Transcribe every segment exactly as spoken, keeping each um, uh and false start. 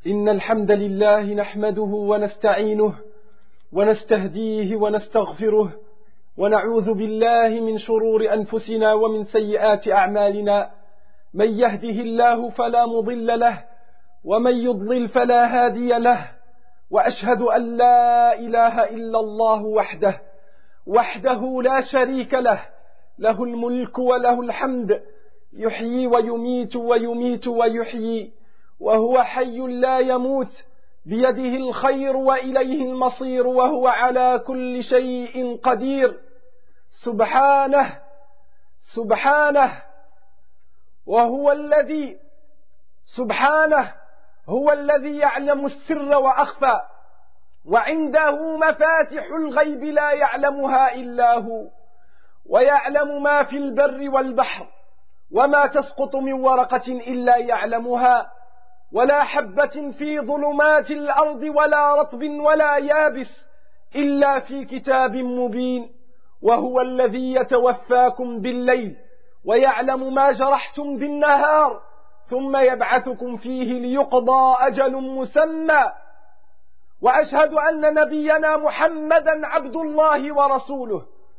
إن الحمد لله نحمده ونستعينه ونستهديه ونستغفره ونعوذ بالله من شرور أنفسنا ومن سيئات أعمالنا. من يهده الله فلا مضل له ومن يضلل فلا هادي له، وأشهد أن لا إله إلا الله وحده وحده لا شريك له، له الملك وله الحمد، يحيي ويميت ويميت ويحيي، وهو حي لا يموت، بيده الخير وإليه المصير، وهو على كل شيء قدير. سبحانه سبحانه وهو الذي سبحانه هو الذي يعلم السر وأخفى، وعنده مفاتح الغيب لا يعلمها إلا هو، ويعلم ما في البر والبحر، وما تسقط من ورقة إلا يعلمها، ولا حبة في ظلمات الأرض ولا رطب ولا يابس إلا في كتاب مبين. وهو الذي يتوفاكم بالليل ويعلم ما جرحتم بالنهار، ثم يبعثكم فيه ليقضى أجل مسمى. وأشهد أن نبينا محمدا عبد الله ورسوله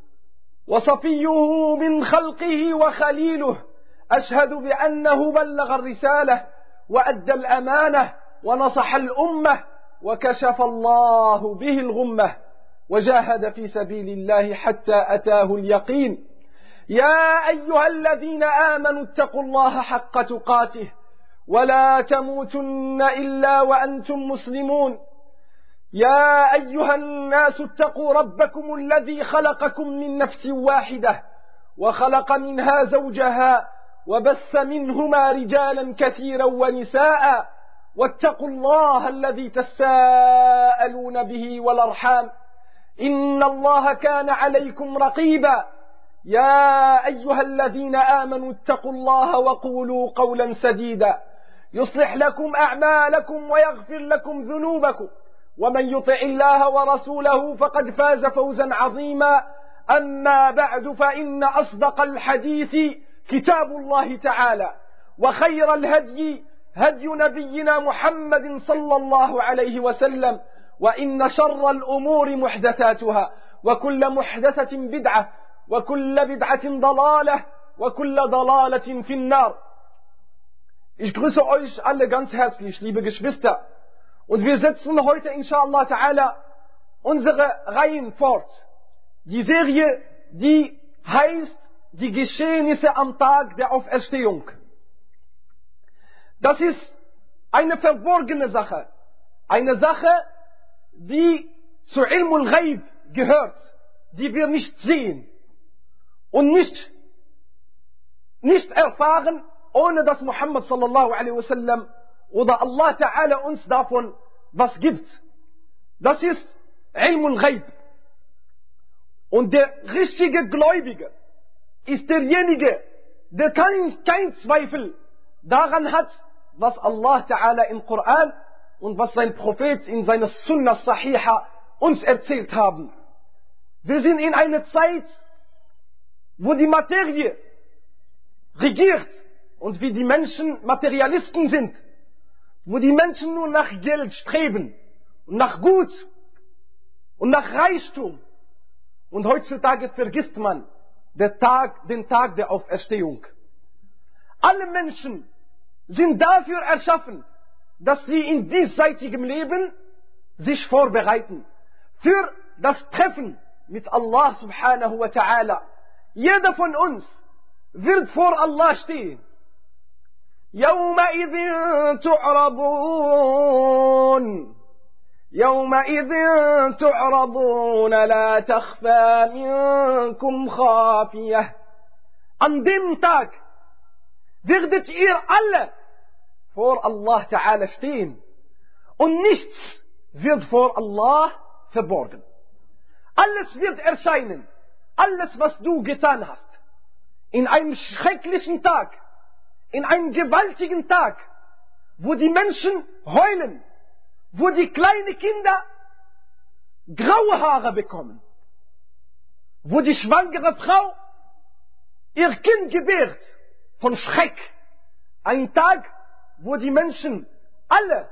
وصفيه من خلقه وخليله. أشهد بأنه بلغ الرسالة وأدى الأمانة ونصح الأمة، وكشف الله به الغمة، وجاهد في سبيل الله حتى أتاه اليقين. يا أيها الذين آمنوا اتقوا الله حق تقاته ولا تموتن إلا وأنتم مسلمون. يا أيها الناس اتقوا ربكم الذي خلقكم من نفس واحدة وخلق منها زوجها وبث منهما رجالا كثيرا ونساء، واتقوا الله الذي تساءلون به والأرحام، إن الله كان عليكم رقيبا. يا أيها الذين آمنوا اتقوا الله وقولوا قولا سديدا يصلح لكم أعمالكم ويغفر لكم ذنوبكم، ومن يطع الله ورسوله فقد فاز فوزا عظيما. أما بعد، فإن أصدق الحديث كتاب الله تعالى، وخير الهدي هدي نبينا محمد صلى الله عليه وسلم، وإن شر الأمور محدثاتها، وكل محدثة بدعة، وكل بدعة ضلالة، وكل ضلالة في النار. Ich grüße euch alle ganz herzlich, liebe Geschwister, und wir setzen heute inshallah ta'ala unsere Reihen fort. Die Serie, die heißt die Geschehnisse am Tag der Auferstehung. Das ist eine verborgene Sache, eine Sache, die zu Ilmul Ghaib gehört, die wir nicht sehen und nicht, nicht erfahren, ohne dass Muhammad sallallahu alaihi wasallam oder Allah Ta'ala uns davon was gibt. Das ist Ilmul Ghaib. Und der richtige Gläubige ist derjenige, der kein, kein Zweifel daran hat, was Allah Ta'ala im Koran und was sein Prophet in seiner Sunnah Sahiha uns erzählt haben. Wir sind in einer Zeit, wo die Materie regiert und wie die Menschen Materialisten sind, wo die Menschen nur nach Geld streben und nach Gut und nach Reichtum. Und heutzutage vergisst man den Tag, den Tag der Auferstehung. Alle Menschen sind dafür erschaffen, dass sie in diesseitigem Leben sich vorbereiten für das Treffen mit Allah subhanahu wa ta'ala. Jeder von uns wird vor Allah stehen. يومئذ تعرضون يومئذ تعرضون لا تخفى منكم خافية. An dem Tag werdet ihr alle vor Allah Ta'ala stehen und nichts wird vor Allah verborgen. Alles wird erscheinen, alles was du getan hast, in einem schrecklichen Tag, in einem gewaltigen Tag, wo die Menschen heulen, wo die kleinen Kinder graue Haare bekommen, wo die schwangere Frau ihr Kind gebärt von Schreck. Ein Tag, wo die Menschen alle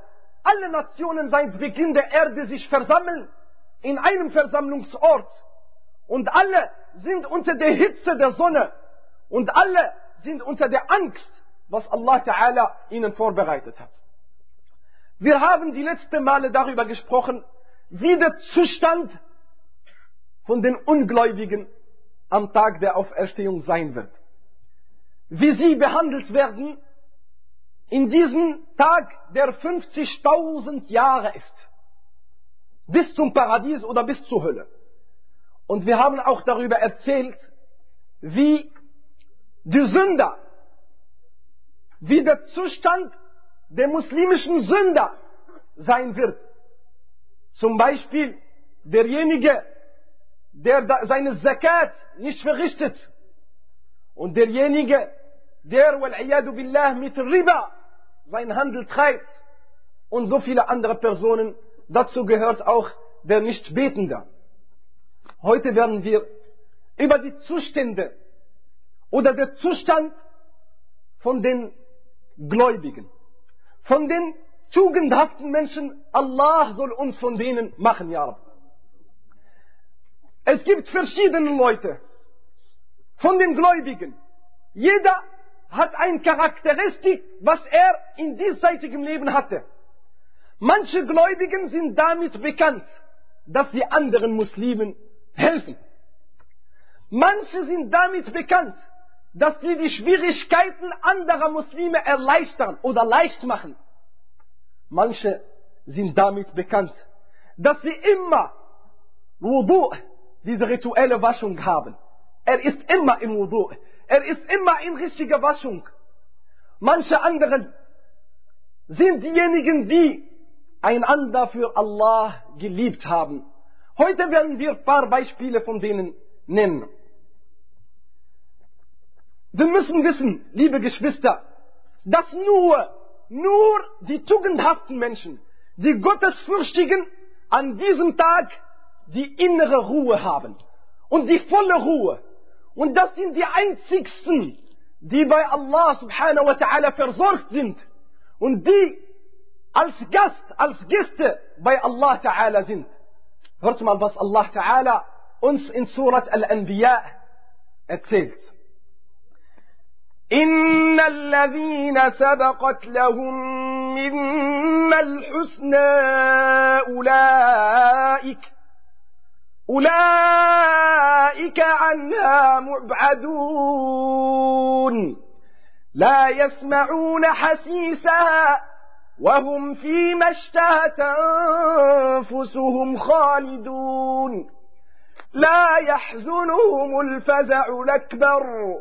alle Nationen seit Beginn der Erde sich versammeln in einem Versammlungsort und alle sind unter der Hitze der Sonne und alle sind unter der Angst, was Allah Ta'ala ihnen vorbereitet hat. Wir haben die letzten Male darüber gesprochen, wie der Zustand von den Ungläubigen am Tag der Auferstehung sein wird. Wie sie behandelt werden in diesem Tag, der fünfzigtausend Jahre ist. Bis zum Paradies oder bis zur Hölle. Und wir haben auch darüber erzählt, wie die Sünder, wie der Zustand der muslimischen Sünder sein wird. Zum Beispiel derjenige, der seine Zakat nicht verrichtet und derjenige, der wal-iyadu billah mit Riba sein Handel treibt und so viele andere Personen. Dazu gehört auch der Nichtbetende. Heute werden wir über die Zustände oder der Zustand von den Gläubigen, von den tugendhaften Menschen, Allah soll uns von denen machen, ja Rabbi. Es gibt verschiedene Leute von den Gläubigen. Jeder hat eine Charakteristik, was er in diesseitigem Leben hatte. Manche Gläubigen sind damit bekannt, dass sie anderen Muslimen helfen. Manche sind damit bekannt, dass sie die Schwierigkeiten anderer Muslime erleichtern oder leicht machen. Manche sind damit bekannt, dass sie immer Wudu, diese rituelle Waschung haben. Er ist immer im Wudu. Er ist immer in richtiger Waschung. Manche anderen sind diejenigen, die einander für Allah geliebt haben. Heute werden wir ein paar Beispiele von denen nennen. Wir müssen wissen, liebe Geschwister, dass nur, nur die tugendhaften Menschen, die Gottesfürchtigen, an diesem Tag die innere Ruhe haben und die volle Ruhe. Und das sind die einzigsten, die bei Allah subhanahu wa ta'ala versorgt sind und die als Gast, als Gäste bei Allah ta'ala sind. Hört mal, was Allah ta'ala uns in Surat Al-Anbiya erzählt. إن الذين سبقت لهم منا الحسنى أولئك أولئك عنها مبعدون لا يسمعون حسيسها وهم فيما اشتهت أنفسهم خالدون لا يحزنهم الفزع الأكبر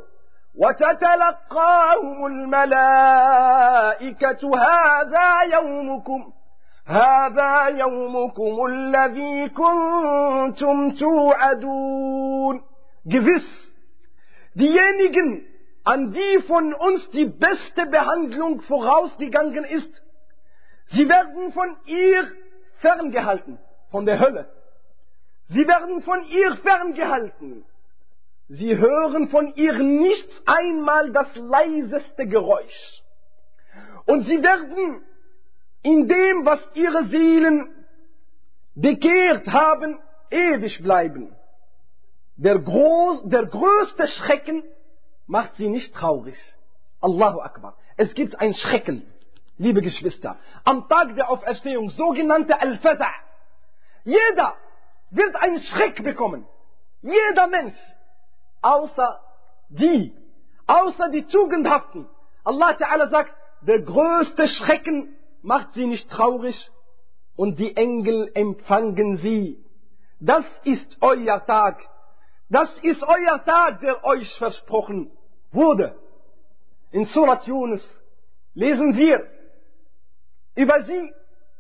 وتتلقاهم الملائكة هذا يومكم هذا يومكم الذي كنتم توعدون. Gewiss, diejenigen, an die von uns die beste Behandlung vorausgegangen ist, sie werden von ihr ferngehalten, von der Hölle. Sie werden von ihr ferngehalten. Sie hören von ihr nicht einmal das leiseste Geräusch. Und sie werden in dem, was ihre Seelen bekehrt haben, ewig bleiben. Der, groß, der größte Schrecken macht sie nicht traurig. Allahu Akbar. Es gibt ein Schrecken, liebe Geschwister, am Tag der Auferstehung, sogenannte Al-Faza'. Jeder wird einen Schreck bekommen. Jeder Mensch. Außer die, außer die Tugendhaften. Allah Ta'ala sagt, der größte Schrecken macht sie nicht traurig und die Engel empfangen sie. Das ist euer Tag. Das ist euer Tag, der euch versprochen wurde. In Surat Yunus lesen wir über sie.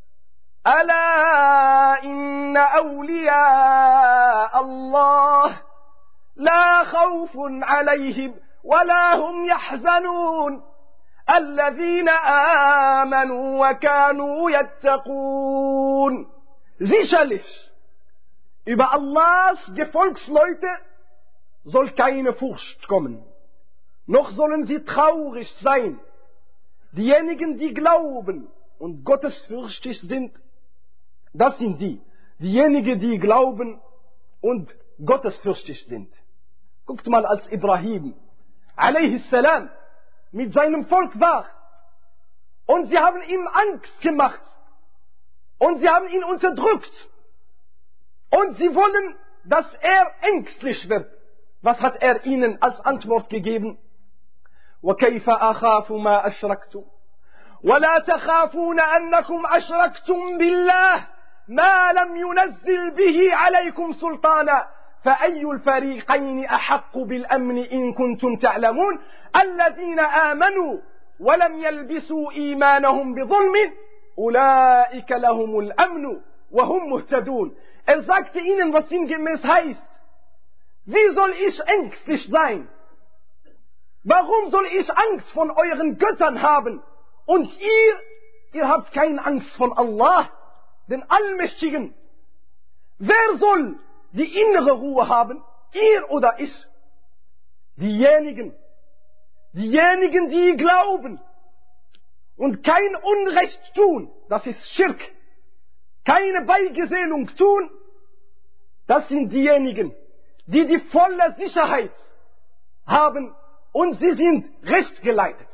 Ala inna awliya Allah لا خوف عليهم ولا هم يحزنون الذين آمنوا وكانوا يتقون. Sicherlich, über Allahs Gefolgsleute soll keine Furcht kommen, noch sollen sie traurig sein. Diejenigen, die glauben und gottesfürchtig sind, das sind die, diejenigen, die glauben und gottesfürchtig sind. Guckt mal, als Ibrahim alayhi salam mit seinem Volk war und sie haben ihm Angst gemacht und sie haben ihn unterdrückt und sie wollen, dass er ängstlich wird. Was hat er ihnen als Antwort gegeben? وَكَيْفَ أَخَافُ مَا أَشْرَكْتُمْ وَلَا تَخَافُونَ أَنَّكُمْ أَشْرَكْتُمْ بِاللَّهِ مَا لَمْ يُنَزِّلْ بِهِ عَلَيْكُمْ سُلْطَانًا فأي الفريقين أحق بالأمن إن كنتم تعلمون الذين آمنوا ولم يلبسوا إيمانهم بظلم أولئك لهم الأمن وهم مهتدون. Er sagte ihnen, was sinngemäß heißt: Wie soll ich ängstlich sein? Warum soll ich Angst von euren Göttern haben? Und ihr, ihr habt keine Angst von Allah, den Allmächtigen. Wer soll die innere Ruhe haben, ihr oder ich? Diejenigen, diejenigen, die glauben und kein Unrecht tun, das ist Schirk, keine Beigesellung tun, das sind diejenigen, die die volle Sicherheit haben und sie sind rechtgeleitet.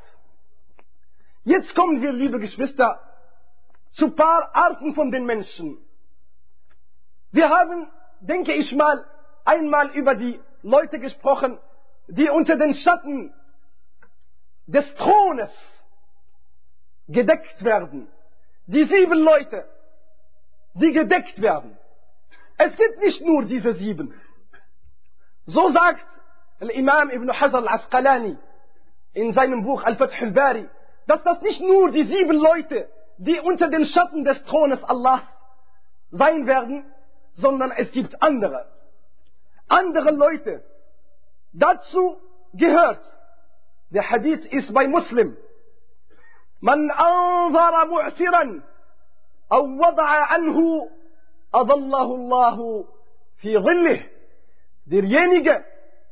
Jetzt kommen wir, liebe Geschwister, zu ein paar Arten von den Menschen. Wir haben, denke ich mal, einmal über die Leute gesprochen, die unter den Schatten des Thrones gedeckt werden. Die sieben Leute, die gedeckt werden. Es gibt nicht nur diese sieben. So sagt Imam Ibn Hajar al-Asqalani in seinem Buch Al-Fath al-Bari, dass das nicht nur die sieben Leute, die unter den Schatten des Thrones Allahs sein werden, sondern es gibt andere. Andere Leute. Dazu gehört, der Hadith ist bei Muslim: Man anzara mu'siran, aw wada'a anhu, adallahu Allahu fi dhillih. Derjenige,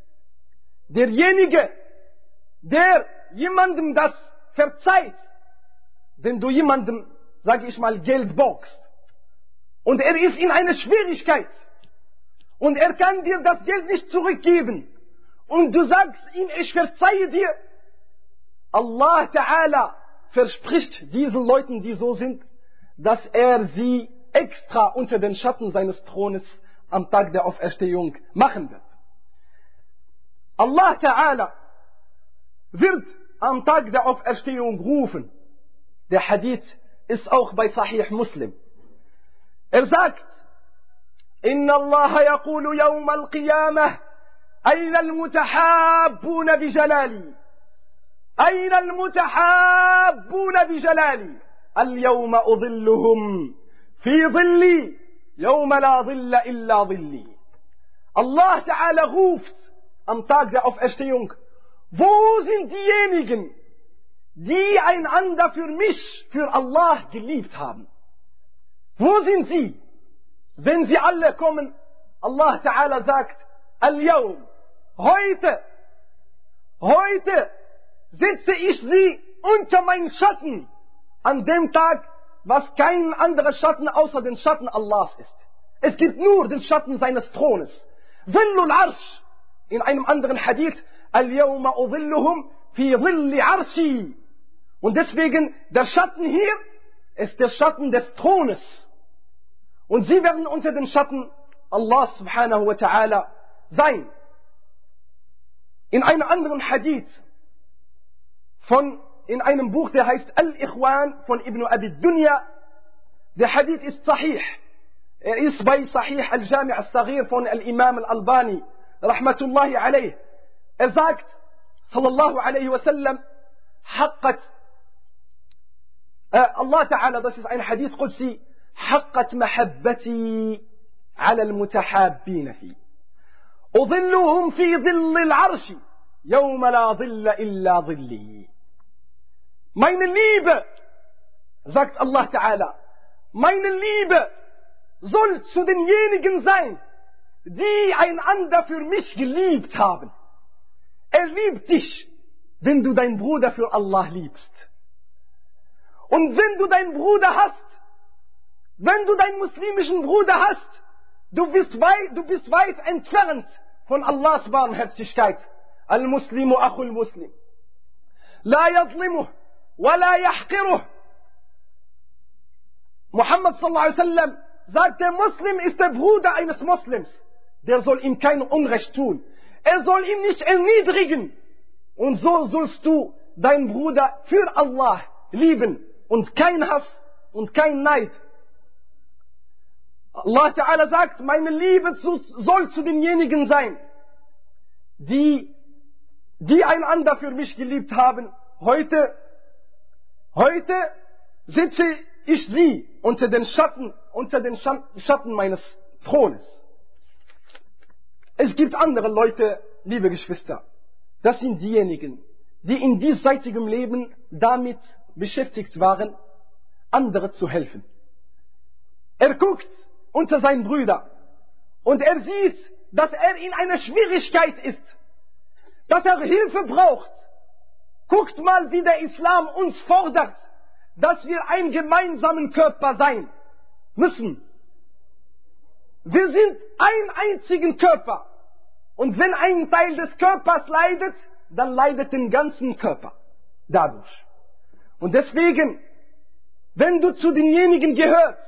derjenige, der jemandem das verzeiht, wenn du jemandem, sage ich mal, Geld borgst, und er ist in einer Schwierigkeit und er kann dir das Geld nicht zurückgeben und du sagst ihm, ich verzeihe dir, Allah Ta'ala verspricht diesen Leuten, die so sind, dass er sie extra unter den Schatten seines Thrones am Tag der Auferstehung machen wird. Allah Ta'ala wird am Tag der Auferstehung rufen. Der Hadith ist auch bei Sahih Muslim. Er sagt: Inna Allah yaqulu yawm al-qiyamah ayna al-mutahabbuna bi jalali ayna al-mutahabbuna bi jalali al-yawma udhilluhum fi dhilli yawma la dhilla illa dhilli. Allah Ta'ala ruft am Tag der Auferstehung: Wo sind diejenigen, die einander für mich, für Allah geliebt haben? Wo sind sie? Wenn sie alle kommen, Allah Ta'ala sagt: Al-Yawm, heute, heute setze ich sie unter meinen Schatten, an dem Tag, was kein anderer Schatten außer den Schatten Allahs ist. Es gibt nur den Schatten seines Thrones. Zillul Arsh. In einem anderen Hadith: Al-Yawma udhilluhum fi dhilli Arshi. Und deswegen, der Schatten hier ist der Schatten des Thrones. Und sie werden unter den Schatten Allah subhanahu wa ta'ala sein. In einem anderen Hadith von, in einem Buch, der heißt Al-Ikhwan von Ibn Abi Dunya, der Hadith ist sahih. Er ist bei Sahih Al-Jami' Al-Saghir von Al-Imam Al-Albani rahmatullahi alayh. Er sagt, sallallahu alayhi wa sallam, haqqat, äh, Allah Ta'ala, das ist ein Hadith Qudsi, حقت محبتي على المتحابين فيه أظلهم في ظل العرش يوم لا ظل إلا ظلي. Meine Liebe, sagt Allah Ta'ala, meine Liebe soll zu denjenigen sein, die einander für mich geliebt haben. Er liebt dich, wenn du deinen Bruder für Allah liebst. Und wenn du deinen Bruder hast, wenn du deinen muslimischen Bruder hast, du bist weit, du bist weit entfernt von Allahs Barmherzigkeit. Al-Muslimu akhul Muslim. La yadlimuh, wa la yahqiruh. Muhammad sallallahu alaihi wasallam sagt, der Muslim ist der Bruder eines Muslims. Der soll ihm kein Unrecht tun. Er soll ihn nicht erniedrigen. Und so sollst du deinen Bruder für Allah lieben. Und kein Hass und kein Neid. Allah Ta'ala sagt, meine Liebe soll zu denjenigen sein, die, die einander für mich geliebt haben. Heute, heute sitze ich sie unter den Schatten, unter den Schatten meines Thrones. Es gibt andere Leute, liebe Geschwister. Das sind diejenigen, die in diesseitigem Leben damit beschäftigt waren, andere zu helfen. Er guckt unter seinen Brüdern und er sieht, dass er in einer Schwierigkeit ist, dass er Hilfe braucht. Guckt mal, wie der Islam uns fordert, dass wir ein gemeinsamen Körper sein müssen. Wir sind ein einzigen Körper. Und wenn ein Teil des Körpers leidet, dann leidet den ganzen Körper dadurch. Und deswegen, wenn du zu denjenigen gehörst,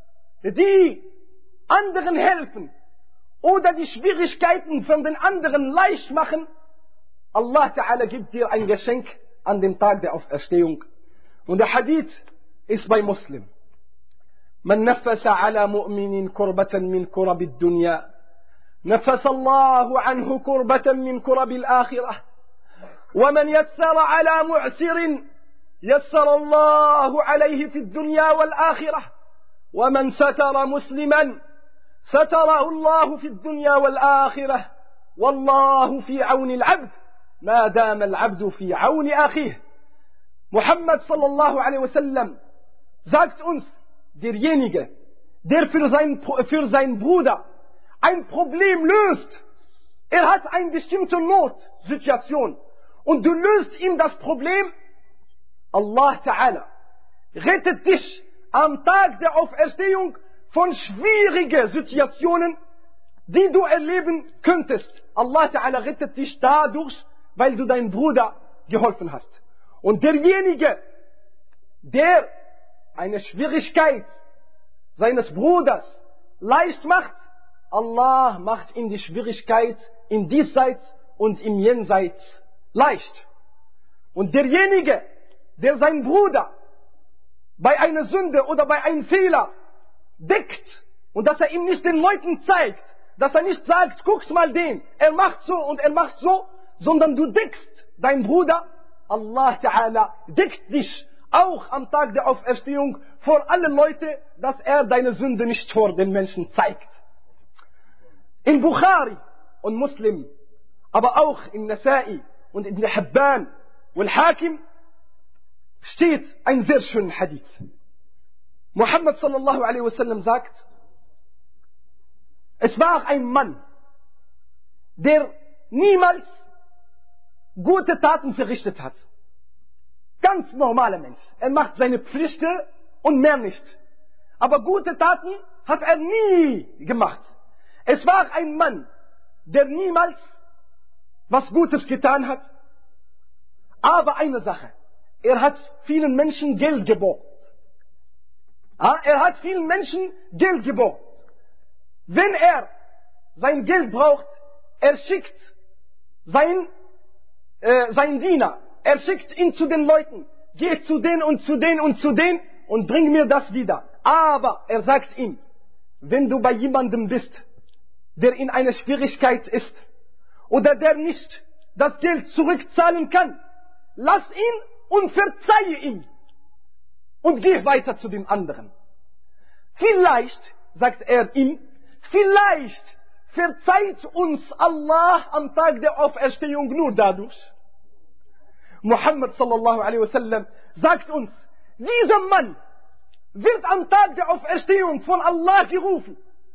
die anderen helfen oder die Schwierigkeiten von den anderen leicht machen, Allah Ta'ala gibt dir ein Geschenk an dem Tag der Auferstehung. Und der Hadith ist bei Muslim. Man nafasa ala mu'minin kurbatan min kurabi dunya, nafasa Allahu anhu kurbatan min kurabi al-akhirah. ومن يسر على معسر يسر الله عليه في الدنيا والآخرة ومن ستر مسلما ستره الله في الدنيا والآخرة والله في عون العبد ما دام العبد في عون أخيه. Muhammad sallallahu alaihi wasallam sagt uns, derjenige, der für seinen, für seinen Bruder ein Problem löst, er hat eine bestimmte Notsituation und du löst ihm das Problem, Allah Ta'ala rettet dich am Tag der Auferstehung von schwierigen Situationen, die du erleben könntest. Allah Ta'ala rettet dich dadurch, weil du deinem Bruder geholfen hast. Und derjenige, der eine Schwierigkeit seines Bruders leicht macht, Allah macht ihm die Schwierigkeit in diesseits und im Jenseits leicht. Und derjenige, der seinen Bruder bei einer Sünde oder bei einem Fehler deckt und dass er ihm nicht den Leuten zeigt, dass er nicht sagt, guck's mal den, er macht so und er macht so, sondern du deckst deinen Bruder, Allah Ta'ala deckt dich auch am Tag der Auferstehung vor allen Leuten, dass er deine Sünde nicht vor den Menschen zeigt. In Bukhari und Muslim, aber auch in Nasa'i und in Hibban und Hakim steht ein sehr schöner Hadith. Muhammad sallallahu alaihi wasallam sagt, es war ein Mann, der niemals gute Taten verrichtet hat. Ganz normaler Mensch. Er macht seine Pflichten und mehr nicht. Aber gute Taten hat er nie gemacht. Es war ein Mann, der niemals was Gutes getan hat. Aber eine Sache. Er hat vielen Menschen Geld geborgt. Er hat vielen Menschen Geld geborgt. Wenn er sein Geld braucht, er schickt sein, äh, sein Diener, er schickt ihn zu den Leuten, geh zu denen und zu denen und zu denen und bring mir das wieder. Aber er sagt ihm, wenn du bei jemandem bist, der in einer Schwierigkeit ist oder der nicht das Geld zurückzahlen kann, lass ihn und verzeihe ihm und geh weiter zu dem anderen. Vielleicht, sagt er ihm, vielleicht verzeiht uns Allah am Tag der Auferstehung nur dadurch. Muhammad sallallahu alaihi wasallam sagt uns, dieser Mann wird am Tag der Auferstehung von Allah gerufen.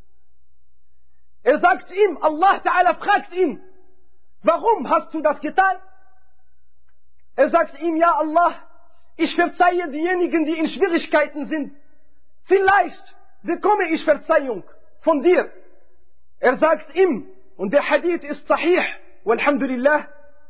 Er sagt ihm, Allah Ta'ala fragt ihn, warum hast du das getan? Er sagt ihm, ja Allah, ich verzeihe diejenigen, die in Schwierigkeiten sind. Vielleicht bekomme ich Verzeihung von dir. Er sagt ihm, und der Hadith ist sahih, walhamdulillah,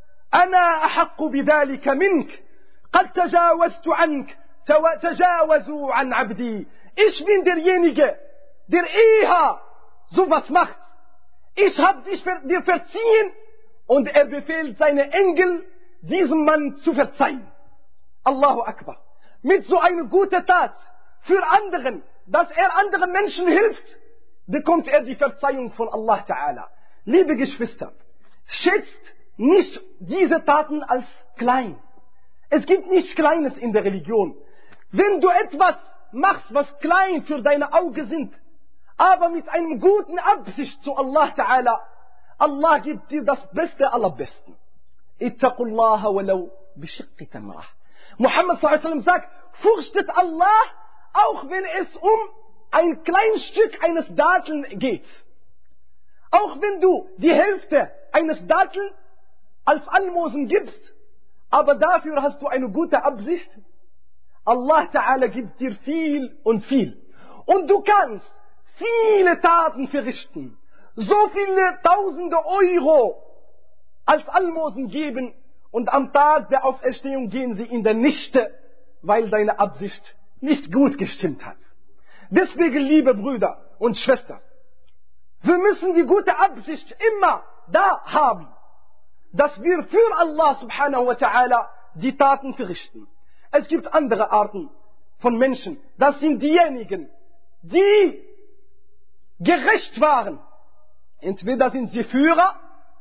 أنا أحق بذلك منك قد تجاوزت عنك تجاوزوا عن عبدي. Ich bin derjenige, der eher sowas macht. Ich habe dich dir verziehen und er befiehlt seine Engel, diesem Mann zu verzeihen. Allahu Akbar. Mit so einer guten Tat für anderen, dass er anderen Menschen hilft, bekommt er die Verzeihung von Allah Ta'ala. Liebe Geschwister, schätzt nicht diese Taten als klein. Es gibt nichts Kleines in der Religion. Wenn du etwas machst, was klein für deine Augen sind, aber mit einem guten Absicht zu Allah Ta'ala, Allah gibt dir das Beste aller Besten. Ittaqullaha walau bishiqqi tamrah. Muhammad sallallahu alaihi wasallam sagt, fürchtet Allah, auch wenn es um ein kleines Stück eines Datteln geht. Auch wenn du die Hälfte eines Datteln als Almosen gibst, aber dafür hast du eine gute Absicht, Allah Ta'ala gibt dir viel und viel. Und du kannst viele Taten verrichten, so viele tausende Euro als Almosen geben und am Tag der Auferstehung gehen sie in der Nichte, weil deine Absicht nicht gut gestimmt hat. Deswegen, liebe Brüder und Schwestern, wir müssen die gute Absicht immer da haben, dass wir für Allah subhanahu wa ta'ala die Taten verrichten. Es gibt andere Arten von Menschen. Das sind diejenigen, die gerecht waren. Entweder sind sie Führer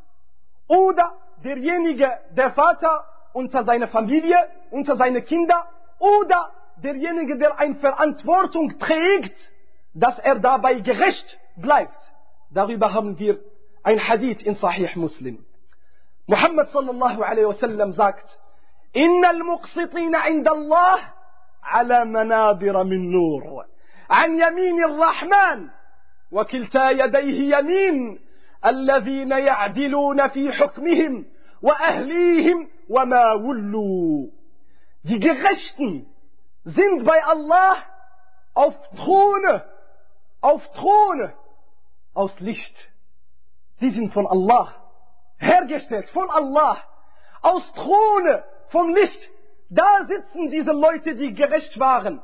oder derjenige, der Vater unter seiner Familie, unter seine Kinder oder derjenige, der eine Verantwortung trägt, dass er dabei gerecht bleibt. Darüber haben wir ein Hadith in Sahih Muslim. Muhammad sallallahu alaihi wasallam sagt, إن المقسطين عند الله على منابر من نور عن يمين الرحمن وكلتا يديه يمين الذين يعدلون في حكمهم وأهليهم وما ولوا. Die Gerechten sind bei Allah auf Throne, auf Throne aus Licht. Sie sind von Allah hergestellt, von Allah, aus Throne vom Licht. Da sitzen diese Leute, die gerecht waren.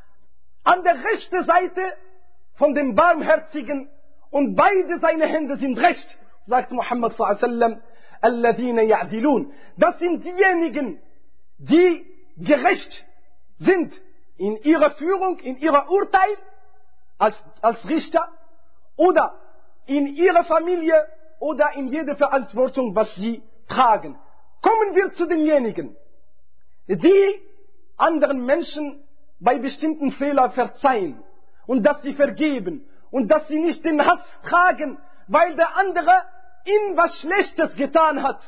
An der rechten Seite von dem Barmherzigen und beide seine Hände sind recht, sagt Muhammad sallallahu alaihi wasallam, alladhina ya'dilun. Das sind diejenigen, die gerecht sind in ihrer Führung, in ihrer Urteil als, als Richter oder in ihrer Familie oder in jeder Verantwortung, was sie tragen. Kommen wir zu denjenigen, die anderen Menschen bei bestimmten Fehlern verzeihen und dass sie vergeben und dass sie nicht den Hass tragen, weil der andere ihnen was Schlechtes getan hat.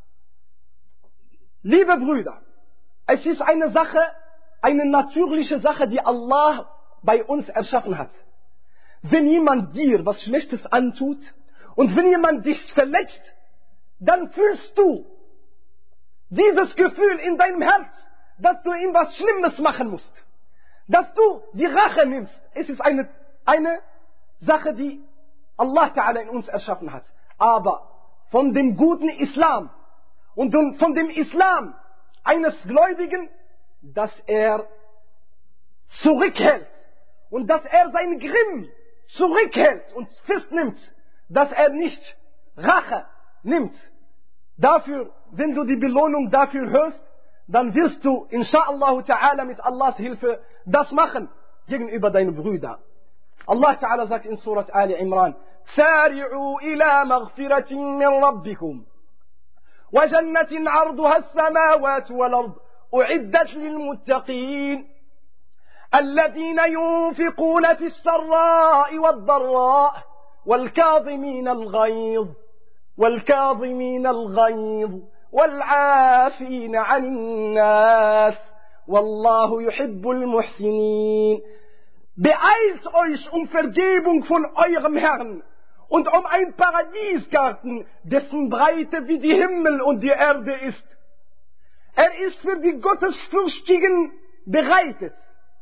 Liebe Brüder, es ist eine Sache, eine natürliche Sache, die Allah bei uns erschaffen hat. Wenn jemand dir was Schlechtes antut und wenn jemand dich verletzt, dann fühlst du dieses Gefühl in deinem Herz, dass du ihm was Schlimmes machen musst. Dass du die Rache nimmst. Es ist eine, eine Sache, die Allah Ta'ala in uns erschaffen hat. Aber von dem guten Islam und von dem Islam eines Gläubigen, dass er zurückhält und dass er seinen Grimm zurückhält und festnimmt, dass er nicht Rache nimmt. Dafür, wenn du die Belohnung dafür hörst, dann wirst du, insha'Allah ta'ala, mit Allahs Hilfe das machen gegenüber deinen Brüdern. Allah ta'ala sagt in Surat Ali Imran, سارعوا إلى مغفرة من ربكم وجنة عرضها السماوات والأرض أعدت للمتقين الذين ينفقون في السراء والضراء والكاظمين الغيظ والكاظمين الغيظ والعافين عن الناس والله يحب المحسنين. Beeilt euch um Vergebung von eurem Herrn und um ein Paradiesgarten, dessen Breite wie die Himmel und die Erde ist. Er ist für die Gottesfürchtigen bereitet,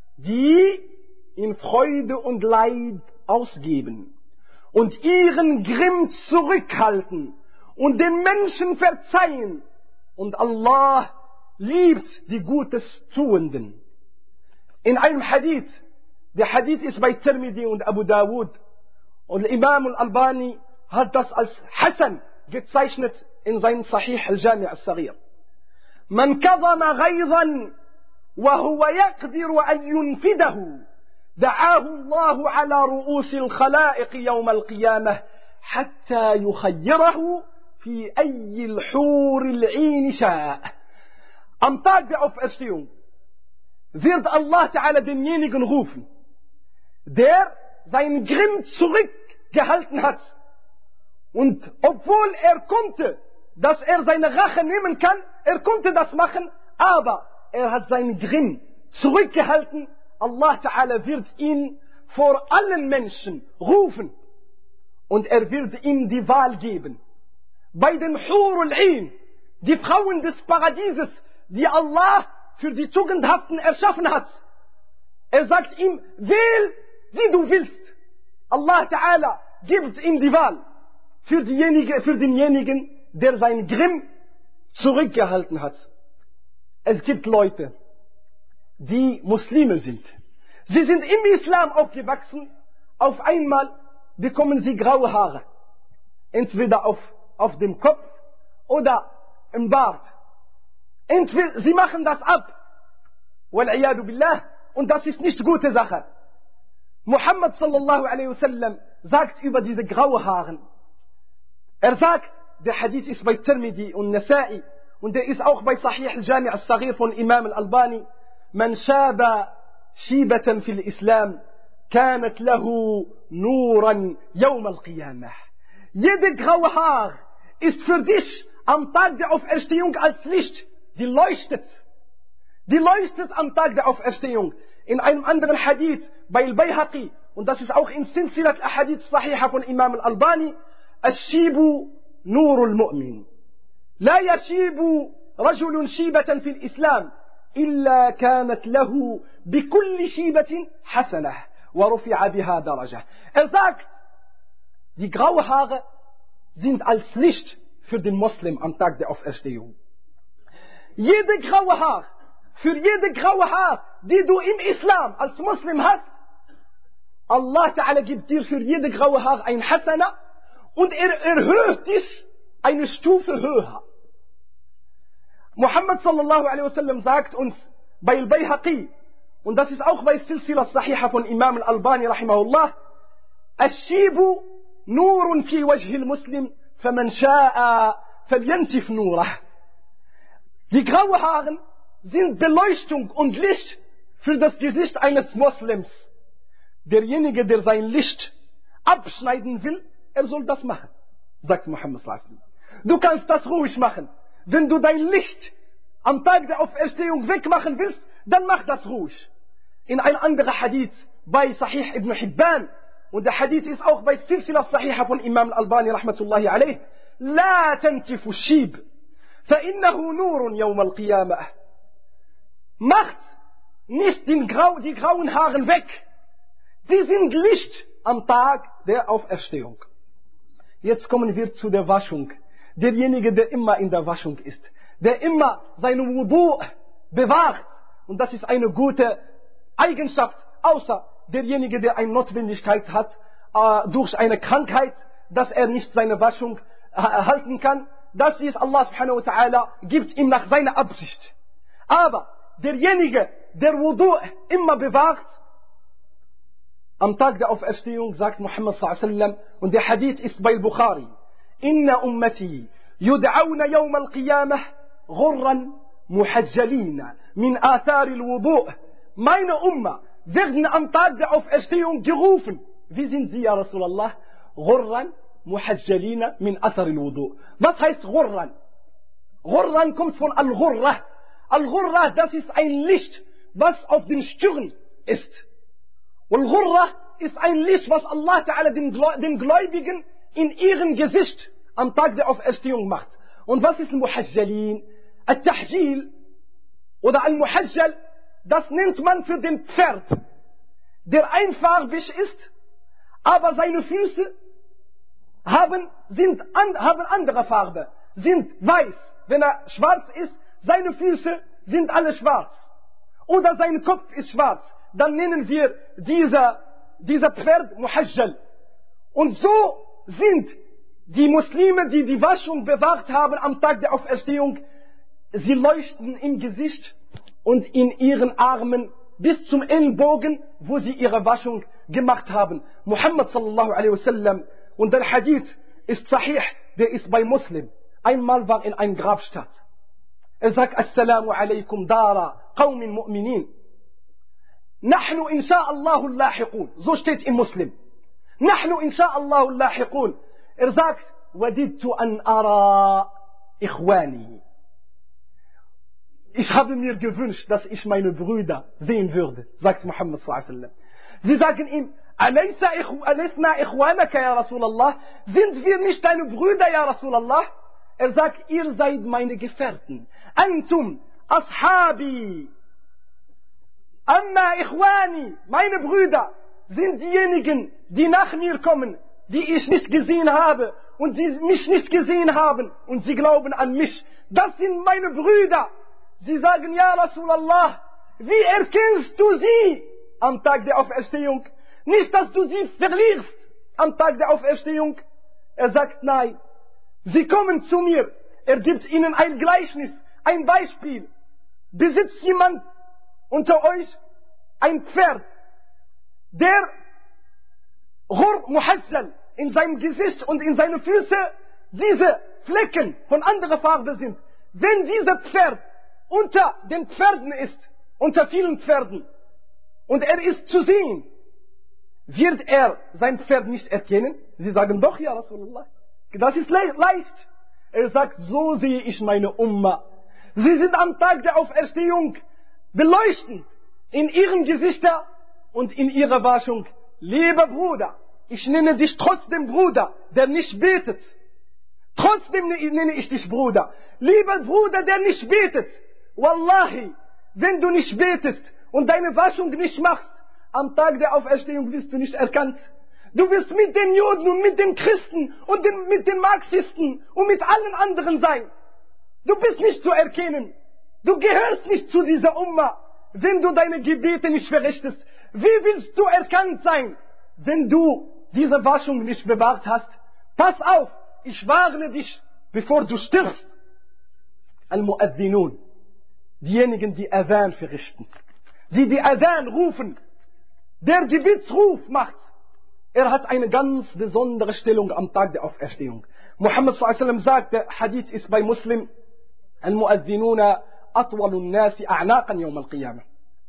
die in Freude und Leid ausgeben und ihren Grimm zurückhalten und den Menschen verzeihen. Und Allah liebt die Gutes Tuenden. In einem Hadith, der Hadith ist bei Tirmidhi und Abu Dawud, und Imam al-Albani hat das als Hasan gezeichnet in seinem Sahih al-Jami' al-Saghir. Man kadhama ghayzan wa huwa yaqdiru an yunfidahu دعاه الله على رؤوس الخلائق يوم القيامة حتى يخيره في أي الحور العين شاء. Am Tag der Auferstehung wird Allah Ta'ala denjenigen rufen, der seinen Grimm zurückgehalten hat. Und obwohl er konnte, dass er seine Rache nehmen kann, er konnte das machen, aber er hat seinen Grimm zurückgehalten. Allah Ta'ala wird ihn vor allen Menschen rufen und er wird ihm die Wahl geben. Bei den Hurul Ain, die Frauen des Paradieses, die Allah für die Tugendhaften erschaffen hat. Er sagt ihm, wähl, wie du willst. Allah Ta'ala gibt ihm die Wahl für, diejenige, für denjenigen, der seinen Grimm zurückgehalten hat. Es gibt Leute, die Muslime sind. Sie sind im Islam aufgewachsen, auf einmal bekommen sie graue Haare. Entweder auf, auf dem Kopf oder im Bart. Entweder, sie machen das ab. Wal-iyadu billah. Und das ist nicht gute Sache. Muhammad sallallahu alaihi wasallam sagt über diese graue Haare. Er sagt, der Hadith ist bei Tirmidhi und Nasa'i und der ist auch bei Sahih al-Jami' al-Saghir von Imam al-Albani. Man shaba shibatan fil Islam kanat lahu nuran yawm al-Qiyamah. Jede graue Haar ist für dich am Tag der Auferstehung als Licht, die leuchtet. Die leuchtet am Tag der Auferstehung. In einem anderen Hadith bei Al-Bayhaqi, und das ist auch in Silsilat al-Hadith Sahiha von Imam al-Albani, Al-Shibu Nurul Mu'min. La yashibu rajulun shibatan fil Islam illa kanat lahu bikulli shibatin hasanah wa rufi'a biha darajah. Er sagt, die graue Haare sind als Licht für den Muslim am Tag der Auferstehung. Jede graue Haar, für jede graue Haar, die du im Islam als Muslim hast, Allah Ta'ala gibt dir für jede graue Haar ein Hasana und er erhöht dich eine Stufe höher. Muhammad sallallahu alaihi wasallam sagt uns bei Al-Bayhaqi, und das ist auch bei Silsila Sahiha von Imam al-Albani rahimahullah, Al-Shibu Nurun fi wajhi al-Muslim, faman sha'a falyantif nurah. Die graue Haare sind Beleuchtung und Licht für das Gesicht eines Moslems. Derjenige, der sein Licht abschneiden will, er soll das machen, sagt Muhammad sallallahu alaihi wasallam. Du kannst das ruhig machen. Wenn du dein Licht am Tag der Auferstehung wegmachen willst, dann mach das ruhig. In ein anderer Hadith bei Sahih ibn Hibban, und der Hadith ist auch bei Silsila Sahiha von Imam al-Albani rahmatullahi alayh, La tantifu shib, فإنه نور يوم القيامة. Macht nicht den Grau, die grauen Haare weg. Sie sind Licht am Tag der Auferstehung. Jetzt kommen wir zu der Waschung. Derjenige, der immer in der Waschung ist, der immer seine Wudu bewahrt. Und das ist eine gute Eigenschaft, außer derjenige, der eine Notwendigkeit hat, äh, durch eine Krankheit, dass er nicht seine Waschung äh, halten kann. Das ist Allah subhanahu wa ta'ala, gibt ihm nach seiner Absicht. Aber derjenige, der Wudu immer bewahrt, am Tag der Auferstehung, sagt Muhammad sallallahu alaihi wasallam, und der Hadith ist bei Bukhari, Inna ummati yud'auna yawm al-qiyamah ghurran muhajjalina min athari al-wudu'. Meine Umma werden am Tag der Auferstehung gerufen. Wie sind sie, ja Rasulallah? Ghurran muhajjalina min athari al-wudu'. Was heißt Ghurran? Ghurran kommt von Al-Ghurrah. Al-Ghurrah, das ist ein Licht, was auf den Stirn ist. Und Ghurrah ist ein Licht, was Allah Ta'ala den Gläubigen in ihrem Gesicht am Tag der Auferstehung macht. Und was ist Muhajjalin? Al-Tahjil Oder Al-Muhajjal, das nennt man für den Pferd, der einfarbig ist, aber seine Füße haben, sind an, haben andere Farbe, sind weiß. Wenn er schwarz ist, seine Füße sind alle schwarz. Oder sein Kopf ist schwarz. Dann nennen wir dieser, dieser Pferd Muhajjal. Und so sind die Muslime, die die Waschung bewahrt haben am Tag der Auferstehung, sie leuchten im Gesicht und in ihren Armen bis zum Ellenbogen, wo sie ihre Waschung gemacht haben. Muhammad sallallahu alaihi wasallam, und der Hadith ist sahih, der ist bei Muslim. Einmal war in einem Grabstadt. Er sagt, Assalamu alaikum dara qawmin mu'minin. Nahnu insha'Allahu lahiqun. So steht im Muslim. Nahnu insha'Allahu lahiqun. Er sagt, wadidtu an ara ikhwani. Ich habe mir gewünscht, dass ich meine Brüder sehen würde, sagt Muhammad sallallahu alaihi wasallam. Sie sagen ihm, Alaysa ikhwanaka ya Rasulallah? Sind wir nicht deine Brüder, ya Rasulallah? Er sagt, ihr seid meine Gefährten. Antum ashabi. Amma ikhwani, meine Brüder, sind diejenigen, die nach mir kommen, die ich nicht gesehen habe und die mich nicht gesehen haben und sie glauben an mich. Das sind meine Brüder. Sie sagen, ja Rasulallah, wie erkennst du sie am Tag der Auferstehung? Nicht, dass du sie verlierst am Tag der Auferstehung. Er sagt, nein, sie kommen zu mir. Er gibt ihnen ein Gleichnis, ein Beispiel. Besitzt jemand unter euch ein Pferd, der Ghur Muhajjal in seinem Gesicht und in seinen Füßen diese Flecken von anderer Farbe sind. Wenn dieses Pferd unter den Pferden ist, unter vielen Pferden, und er ist zu sehen, wird er sein Pferd nicht erkennen? Sie sagen, doch, ja Rasulullah, das ist le- leicht. Er sagt, so sehe ich meine Umma. Sie sind am Tag der Auferstehung beleuchtend in ihren Gesichter und in ihrer Waschung. Lieber Bruder, ich nenne dich trotzdem Bruder, der nicht betet. Trotzdem nenne ich dich Bruder. Lieber Bruder, der nicht betet. Wallahi, wenn du nicht betest und deine Waschung nicht machst, am Tag der Auferstehung wirst du nicht erkannt. Du wirst mit den Juden und mit den Christen und den, mit den Marxisten und mit allen anderen sein. Du bist nicht zu erkennen. Du gehörst nicht zu dieser Umma, wenn du deine Gebete nicht verrichtest. Wie willst du erkannt sein, wenn du diese Waschung nicht bewahrt hast? Pass auf, ich warne dich, bevor du stirbst. Al-Mu'adhinun, diejenigen, die Adhan verrichten, die die Adhan rufen, der Gebetsruf macht, er hat eine ganz besondere Stellung am Tag der Auferstehung. Muhammad sallallahu alaihi wasallam sagt, der Hadith ist bei Muslim, Al-Mu'adhinuna atwalun nasi a'naqan yawm al-Qiyamah.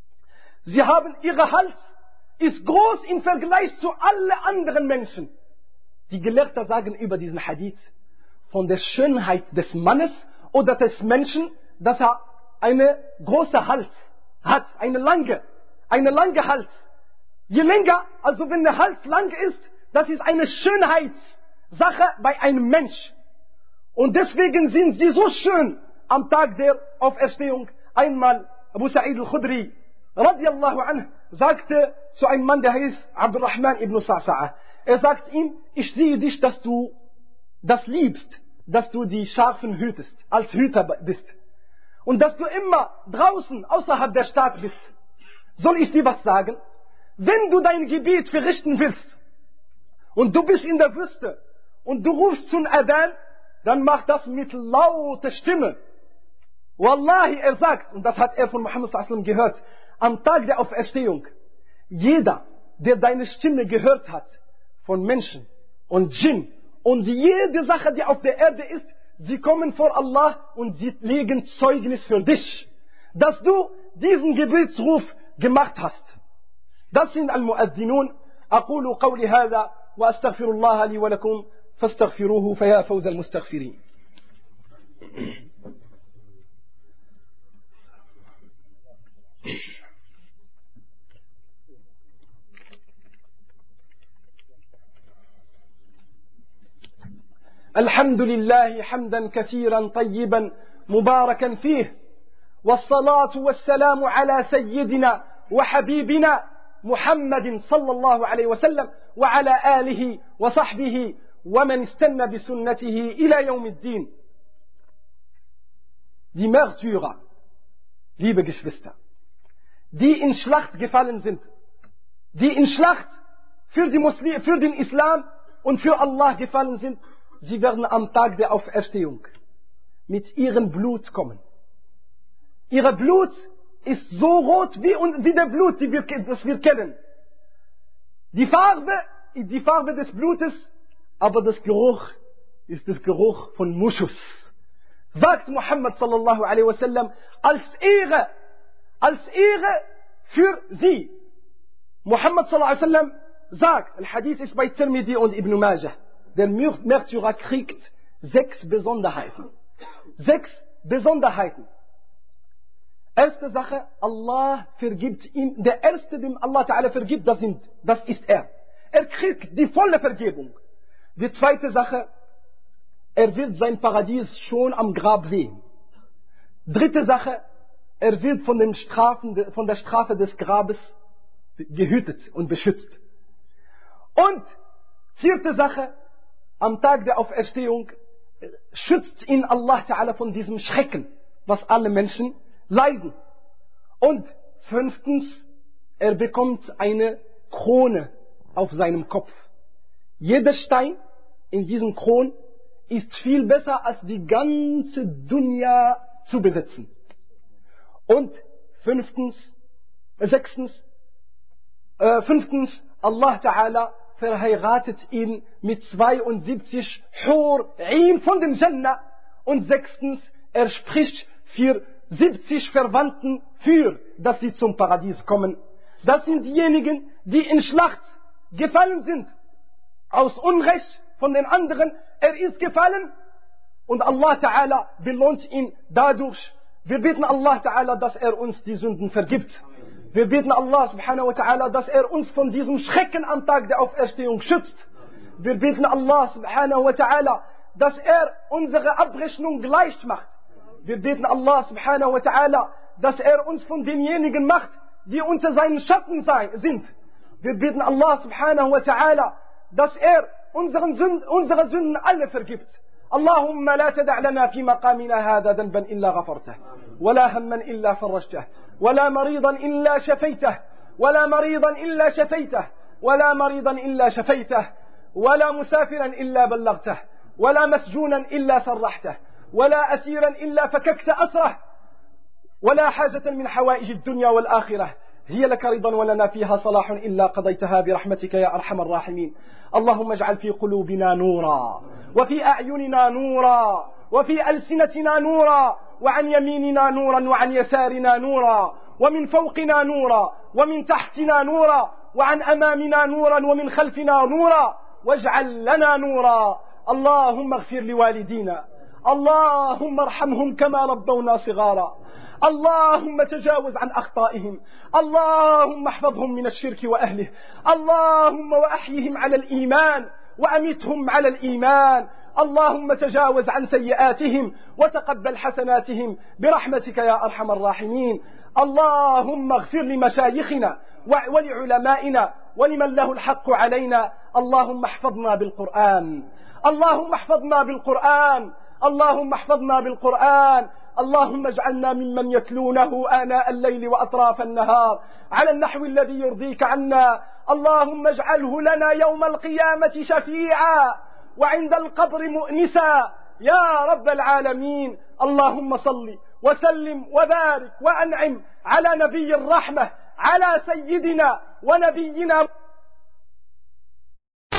Sie haben, ihre Hals ist groß im Vergleich zu allen anderen Menschen. Die Gelehrten sagen über diesen Hadith, von der Schönheit des Mannes oder des Menschen, dass er eine große Hals hat, eine lange, eine lange Hals. Je länger, also wenn der Hals lang ist, das ist eine Schönheitssache bei einem Mensch. Und deswegen sind sie so schön am Tag der Auferstehung. Einmal Abu Sa'id al-Khudri radiallahu anhu sagte zu einem Mann, der heißt Abdurrahman ibn Sa'sa'a. Er sagt ihm, ich sehe dich, dass du das liebst, dass du die Schafen hütest, als Hüter bist. Und dass du immer draußen, außerhalb der Stadt bist. Soll ich dir was sagen? Wenn du dein Gebet verrichten willst und du bist in der Wüste und du rufst zum Adhan, dann mach das mit lauter Stimme. Wallahi, er sagt, und das hat er von Muhammad sallallahu alaihi wasallam gehört, am Tag der Auferstehung, jeder, der deine Stimme gehört hat, von Menschen und Djinn und jede Sache, die auf der Erde ist, sie kommen vor Allah und sie legen Zeugnis für dich, dass du diesen Gebetsruf gemacht hast. Das sind Al-Mu'adhinun. أقول قولي هذا وأستغفر الله لي ولكم فاستغفروه فيا فوز المستغفرين. الحمد لله حمدا كثيرا طيبا مباركا فيه والصلاة والسلام على سيدنا وحبيبنا محمد صلى الله عليه وسلم وعلى آله وصحبه ومن استنى بسنته إلى يوم الدين. Die Märtyrer, liebe Geschwister, die in Schlacht gefallen sind, die in Schlacht für, die Muslim, für den Islam und für Allah gefallen sind, sie werden am Tag der Auferstehung mit ihrem Blut kommen. Ihr Blut ist so rot wie, wie der Blut, die wir, das wir kennen. Die Farbe ist die Farbe des Blutes, aber das Geruch ist das Geruch von Muschus. Sagt Muhammad sallallahu alaihi wasallam als Ehre, als Ehre für sie. Muhammad sallallahu alaihi wasallam sagt, der Hadith ist bei Tirmidhi und Ibn Majah, der Märtyrer kriegt sechs Besonderheiten. Sechs Besonderheiten. Erste Sache, Allah vergibt ihm, der Erste, dem Allah Ta'ala vergibt, das, sind, das ist er. Er kriegt die volle Vergebung. Die zweite Sache, er wird sein Paradies schon am Grab sehen. Dritte Sache, er wird von, den Strafen, von der Strafe des Grabes gehütet und beschützt. Und vierte Sache, am Tag der Auferstehung schützt ihn Allah Ta'ala von diesem Schrecken, was alle Menschen leiden. Und fünftens, er bekommt eine Krone auf seinem Kopf. Jeder Stein in diesem Kron ist viel besser als die ganze Dunya zu besitzen. Und fünftens, äh, sechstens, äh, fünftens, Allah Ta'ala verheiratet ihn mit zweiundsiebzig Hur-Ain von dem Jannah. Und sechstens, er spricht für siebzig Verwandten für, dass sie zum Paradies kommen. Das sind diejenigen, die in Schlacht gefallen sind. Aus Unrecht von den anderen. Er ist gefallen und Allah Ta'ala belohnt ihn dadurch. Wir bitten Allah Ta'ala, dass er uns die Sünden vergibt. Wir bitten Allah Subhanahu wa Ta'ala, dass er uns von diesem Schrecken am Tag der Auferstehung schützt. Wir bitten Allah Subhanahu wa Ta'ala, dass er unsere Abrechnung leicht macht. Wir bitten Allah Subhanahu wa Ta'ala, dass er uns von denjenigen macht, die unter seinen Schatten sind. Wir bitten Allah Subhanahu wa Ta'ala, dass er unseren Sünden, unsere Sünden alle vergibt. Allahumma la tada' lana fi maqamina hada dhanban illa ghafartah, wala hamman illa farajtah, wala maridan illa shafaytah, wala maridan illa shafaytah, wala maridan illa shafaytah, wala musafiran illa ballaghtah, wala masjunan illa sarrahtah, ولا أسيرا إلا فككت أسره ولا حاجة من حوائج الدنيا والآخرة هي لك رضا ولنا فيها صلاح إلا قضيتها برحمتك يا أرحم الراحمين. اللهم اجعل في قلوبنا نورا وفي أعيننا نورا وفي ألسنتنا نورا وعن يميننا نورا وعن يسارنا نورا ومن فوقنا نورا ومن تحتنا نورا وعن أمامنا نورا ومن خلفنا نورا واجعل لنا نورا. اللهم اغفر لوالدينا، اللهم ارحمهم كما ربونا صغارا، اللهم تجاوز عن أخطائهم، اللهم احفظهم من الشرك وأهله، اللهم وأحيهم على الإيمان وأمتهم على الإيمان، اللهم تجاوز عن سيئاتهم وتقبل حسناتهم برحمتك يا أرحم الراحمين. اللهم اغفر لمشايخنا ولعلمائنا ولمن له الحق علينا. اللهم احفظنا بالقرآن، اللهم احفظنا بالقرآن، اللهم احفظنا بالقرآن. اللهم اجعلنا ممن يتلونه آناء الليل وأطراف النهار على النحو الذي يرضيك عنا. اللهم اجعله لنا يوم القيامة شفيعا وعند القبر مؤنسا يا رب العالمين. اللهم صل وسلم وبارك وأنعم على نبي الرحمة، على سيدنا ونبينا